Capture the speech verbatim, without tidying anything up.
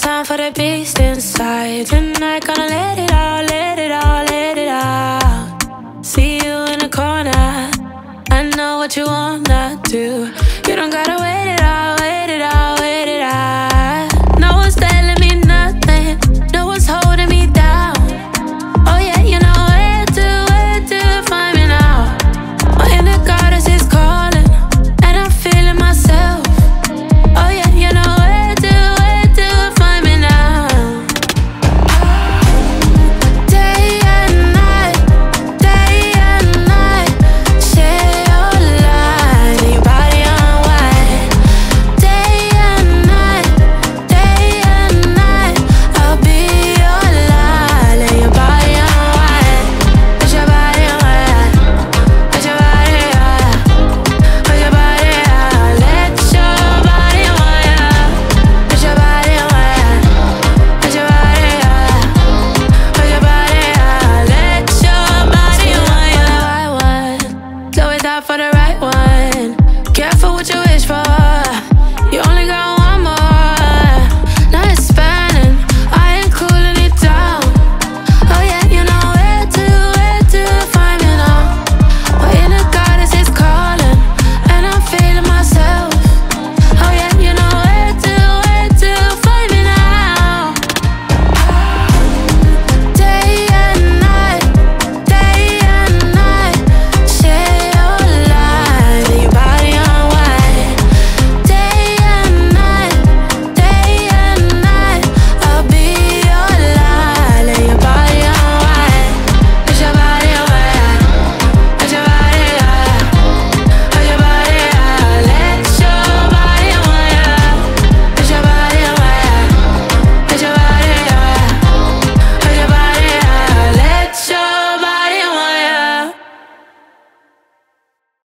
time for the beast inside. Tonight gonna let it out, let it out, let it out. See you in the corner, I know what you wanna do.